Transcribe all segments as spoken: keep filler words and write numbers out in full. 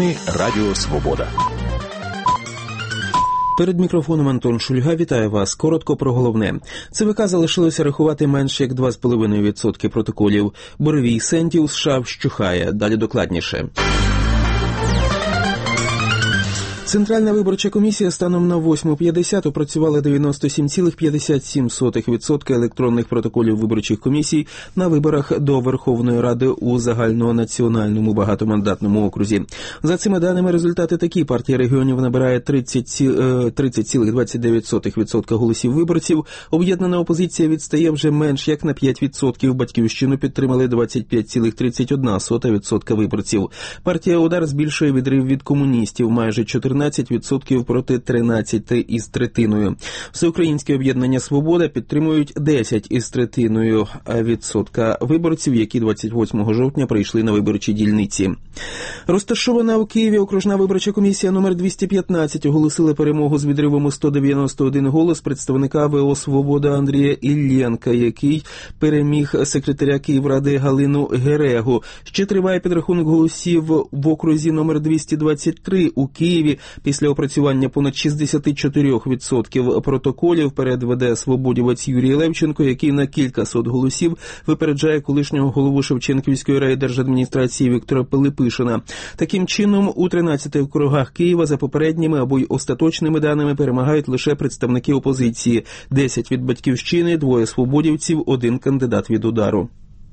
Новини Радіо Свобода. Перед мікрофоном Антон Шульга. Вітаю вас. Коротко про головне. ЦВК залишилося рахувати менше як два цілих п'ять десятих відсотка протоколів. Буревій Сенді у США вщухає. Далі докладніше. Центральна виборча комісія станом на восьму п'ятдесят опрацювала дев'яносто сім цілих п'ятдесят сім сотих відсотка електронних протоколів виборчих комісій на виборах до Верховної Ради у загальнонаціональному багатомандатному окрузі. За цими даними результати такі: партія регіонів набирає тридцять цілих двадцять дев'ять сотих відсотка голосів виборців, об'єднана опозиція відстає вже менш як на п'ять відсотків, Батьківщину підтримали двадцять п'ять цілих тридцять одна сота відсотка виборців. Партія «Удар» збільшує відрив від комуністів майже чотирнадцять відсотків проти тринадцяти із третиною. Всеукраїнське об'єднання «Свобода» підтримують десять із третиною відсотка виборців, які двадцять восьмого жовтня прийшли на виборчі дільниці. Розташована у Києві окружна виборча комісія номер двісті п'ятнадцять оголосила перемогу з відривом у сто дев'яносто один голос представника ВО «Свобода» Андрія Іллєнка, який переміг секретаря Київради Галину Герегу. Ще триває підрахунок голосів в окрузі номер двісті двадцять три у Києві. Після опрацювання понад шістдесят чотири відсотки протоколів перед веде свободівець Юрій Левченко, який на кількасот голосів випереджає колишнього голову Шевченківської райдержадміністрації Віктора Пилипишина. Таким чином, у тринадцяти округах Києва за попередніми або й остаточними даними перемагають лише представники опозиції. десять від Батьківщини, двоє свободівців, один кандидат від «Удару».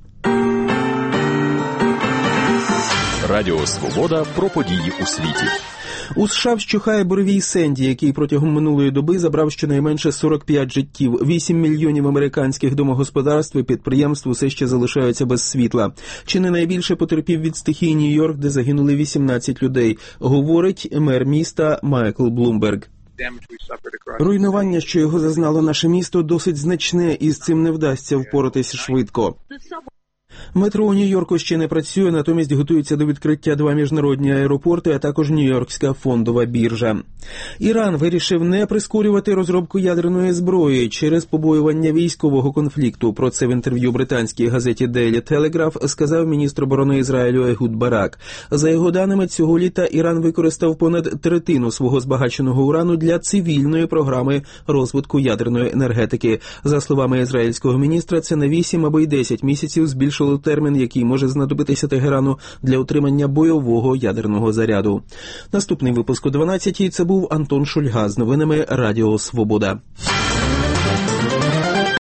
Радіо Свобода про події у світі. У США вщухає буревій Сенді, який протягом минулої доби забрав щонайменше сорок п'ять життів. вісім мільйонів американських домогосподарств і підприємств усе ще залишаються без світла. Чи не найбільше потерпів від стихії Нью-Йорк, де загинули вісімнадцять людей, говорить мер міста Майкл Блумберг. Руйнування, що його зазнало наше місто, досить значне, і з цим не вдасться впоратися швидко. Метро у Нью-Йорку ще не працює, натомість готуються до відкриття два міжнародні аеропорти, а також Нью-Йоркська фондова біржа. Іран вирішив не прискорювати розробку ядерної зброї через побоювання військового конфлікту. Про це в інтерв'ю британській газеті Daily Telegraph сказав міністр оборони Ізраїлю Егуд Барак. За його даними, цього літа Іран використав понад третину свого збагаченого урану для цивільної програми розвитку ядерної енергетики. За словами ізраїльського міністра, це на вісім або й десять місяців збільшило термін, який може знадобитися Тегерану для отримання бойового ядерного заряду. Наступний випуск о дванадцятій. Це був Антон Шульга з новинами Радіо Свобода.